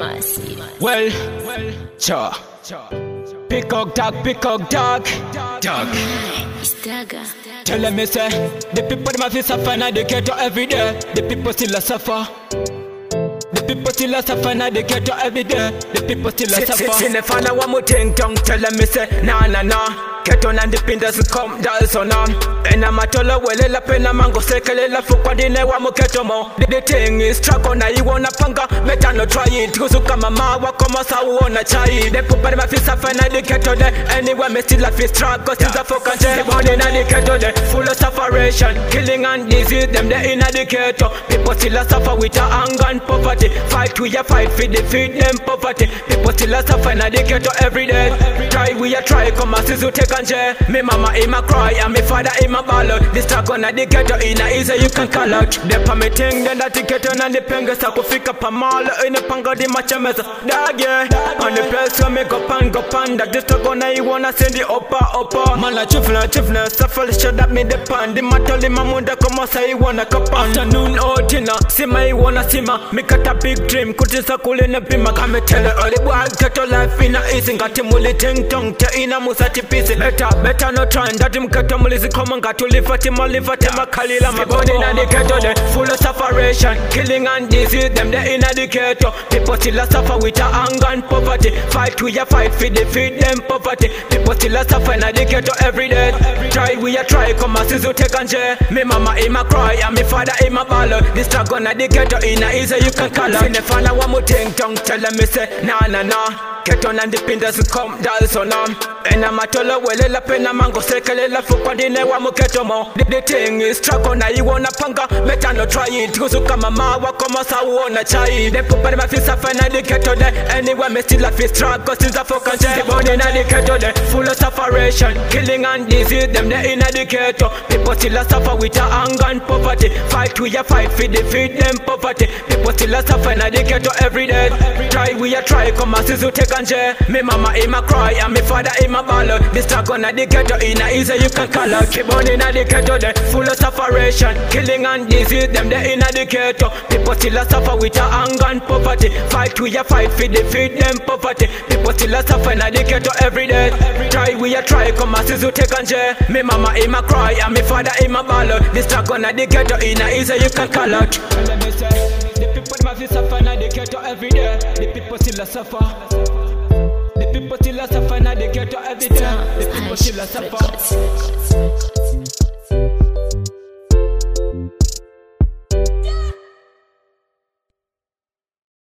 Massive. Well, cha. Peacock dog, dog. It's Dagger. Tell them me say, the people them have to suffer now they get to every day. The people still a suffer. The people still a suffer now they get to every day. The people still a suffer. Sin if I know one more thing, don't tell them me say, nah. Get on and the pinders come down so now. And I'm a tola well la pena mango sekele la fukwa dine wa muketo mo. The thing is track on you wanna panga, better not try it. Cause kama mawa kama sa uona chai. The people them fi suffer na the ghetto there. Anyway me still a fi track cause it's a fucking day. The body na the ghetto there, full of sufferation, killing and disease. Them there in the ghetto. People still a suffer with a anger and poverty. Fight we a fight fi defeat them poverty. People still a suffer na the ghetto every day. Try we a try come as you take. Me mama in my cry and me father in my ballad. This talk on the ghetto in a easy you can call out. The permitting then that ghetto and the penga sa kufika pamala in the panga di machemeza. Dag yeah. On the place where me go pan that this talk on you wanna send the upper. Man la chifna suffer shut up me the pan. The matali mamunda como say you wanna cup afternoon or dinner. See my wanna see ma. Me got a big dream. Kutisa kulina bima kame tell her early boy ghetto life in a easy. Got him muli ting tong te ina musati pieces. Better not try and that him ghetto mulizi come and got to live at him kalila my body in the ghetto there full of sufferation, killing and disease. Them there in the ghetto. People still a suffer with a anger and poverty. Fight we a fight for defeat them poverty. People still a suffer in the ghetto every day. Try we a try come as you take and share. Me mama in my cry and me father in my ballad. This talk on the ghetto in a easy you can call out. In the fan I want more thing don't tell them me say nah. Get on and the pinders come down so now. And I'm a tola well la pena mango sekele la fukwa dine wa muketo mo. The thing is track on you wanna panga, better not try it. Cause kama mawa kama sa uona chai. The people them fi suffer na the ghetto there. Anyway me still a fi track cause it's a fucking day. The body na the ghetto there, full of sufferation, killing and disease. Them there in the ghetto. People still a suffer with a anger and poverty. Fight we a fight fi defeat them poverty. People still a suffer na the ghetto every day. Try we a try come as you take and share. Me mama in my cry and me father in my ballad. This talk on the ghetto in a easy you can call out. Keep on in the ghetto there, full of sufferation, killing and disease. Them there in the ghetto. People still a suffer with a anger and poverty. Fight we a fight for defeat them poverty. People still a suffer in the ghetto every day. Try we a try come as you take and share. Me mama in my cry and me father in my ballad. This talk on the ghetto in a easy you can call out. The people them have suffer in the ghetto every day. The people still a suffer. The people still a suffer now they get to every day. The people still a suffer.